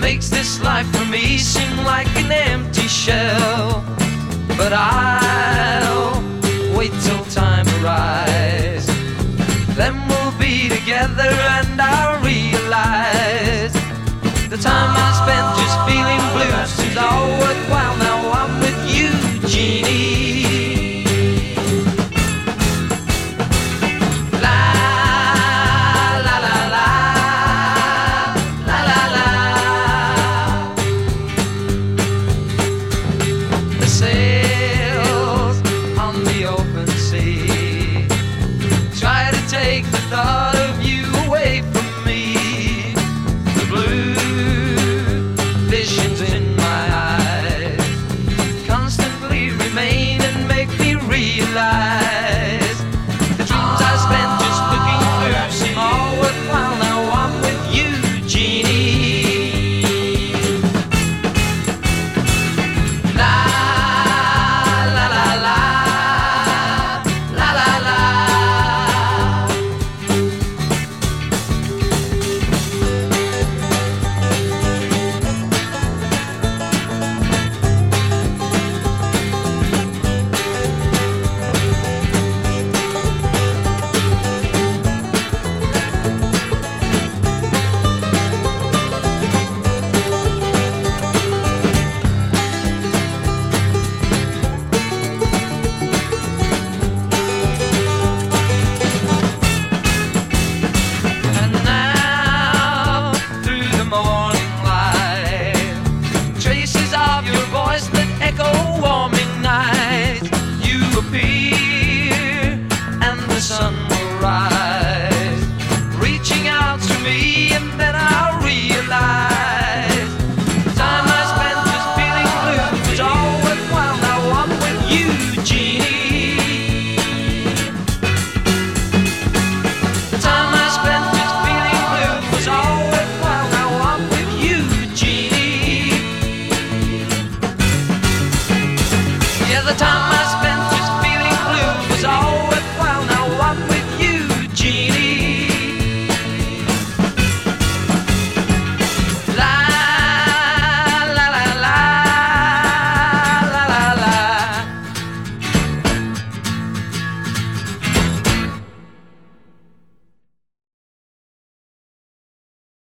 makes this life for me seem like an empty shell. But I'll wait till time arrives, then we'll be together and I'll realize the time I spent just feeling blue is all worth